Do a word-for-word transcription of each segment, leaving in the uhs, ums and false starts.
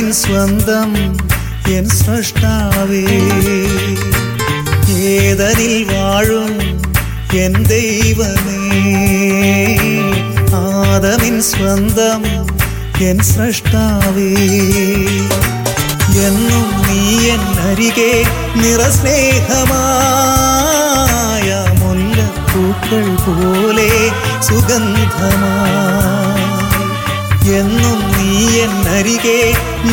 സ്വന്തം എൻ സ്രഷ്ടാവേ, ഏതനിൽ വാഴും എൻ ദൈവമേ, ആദമിൻ സ്വന്തം എൻ സ്രഷ്ടാവേ. എന്നും നീ എൻ അരികെ നിറസ്നേഹമായ മുല്ലപ്പൂക്കൾ പോലെ സുഗന്ധമായി. എന്നും നീ എൻ അരികെ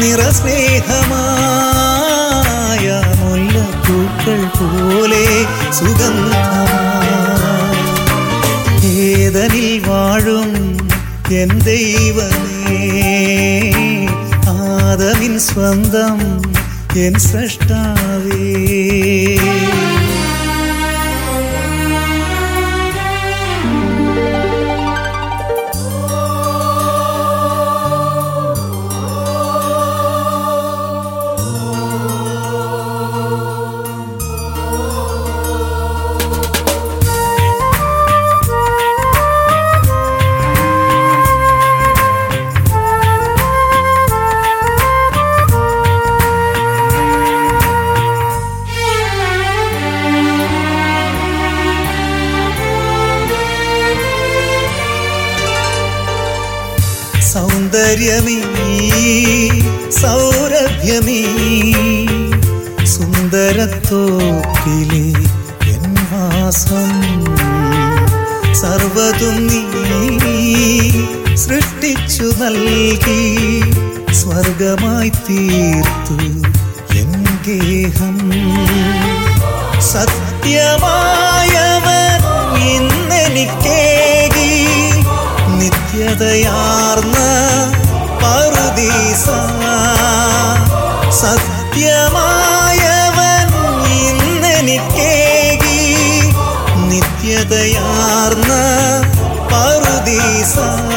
നിറസ്നേഹമായ മുല്ലപ്പൂക്കൾ പോലെ സുഗന്ധമായി. ഏതനിൽ വാഴും എൻ ദൈവമേ, ആദമിൻ സ്വന്തം എൻ സ്രഷ്ടാവേ. സൗന്ദര്യമീ സൗരഭ്യമീ സുന്ദരത്തോപ്പിലെ എൻ വാസം, സർവ്വതും നീ സൃഷ്ടിച്ചു നൽകി സ്വർഗമായി തീർത്തു എൻ ഗേഹം. സത്യമായവൻ ഇന്നെനിക്കേകി നിത്യതയാർന്ന പറുദീസ. സത്യമായവൻ ഇന്നെനിക്കേകി നിത്യതയാർന്ന പറുദീസ.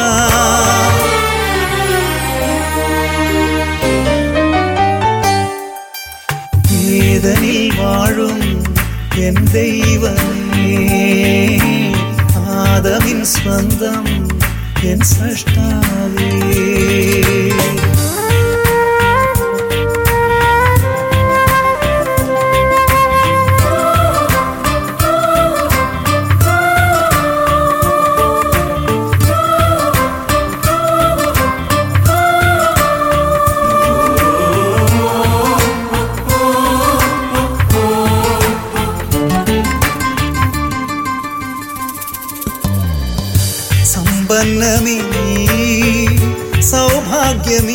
ഏതനിൽ വാഴും എൻ ദൈവമേ, ആദമിൻ സ്വന്തം എൻ സ്രഷ്ടാവേ. സമ്പന്നമീ സൗഭാഗ്യമീ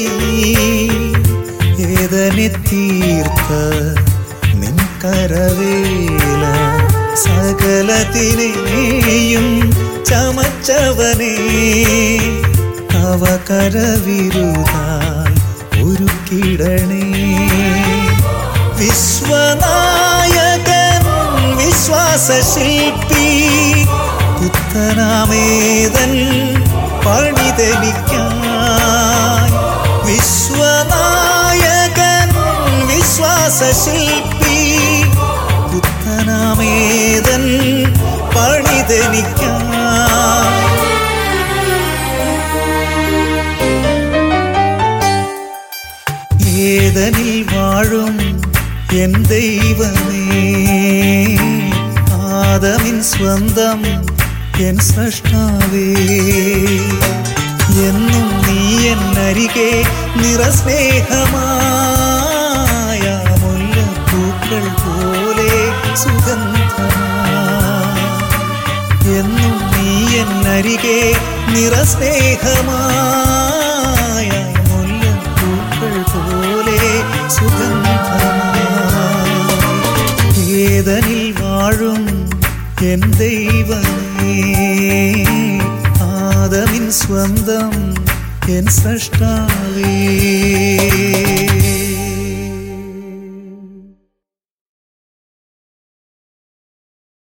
ഏതനെ തീർത്ത നിൻ കരവേല. സകലത്തിനെയും ചമച്ചവനേ, അവ കരവിരുതാൽ ഒരുക്കിടണേ. വിശ്വനായകൻ വിശ്വാസശില്പി, പുത്തനാമേതൻ പണിതെനിക്കായി. വിശ്വനായകൻ വിശ്വാസശില്പി, പുത്തനാമേതൻ പണിതെനിക്കായി. ഏതനിൽ വാഴും എൻ ദൈവമേ, ആദമിൻ സ്വന്തം എൻ സ്രഷ്ടാവേ. എന്നും നീ എൻ അരികെ നിറസ്നേഹമായ മുല്ലപ്പൂക്കൾ പോലെ സുഗന്ധമായി. എന്നും നീ എൻ അരികെ നിറസ്നേഹമായ മുല്ലപ്പൂക്കൾ പോലെ സുഗന്ധമായി. ഏതനിൽ വാഴും എൻ ദൈവമേ, ആദമിൻ സ്വന്തം എൻ സ്രഷ്ടാവേ.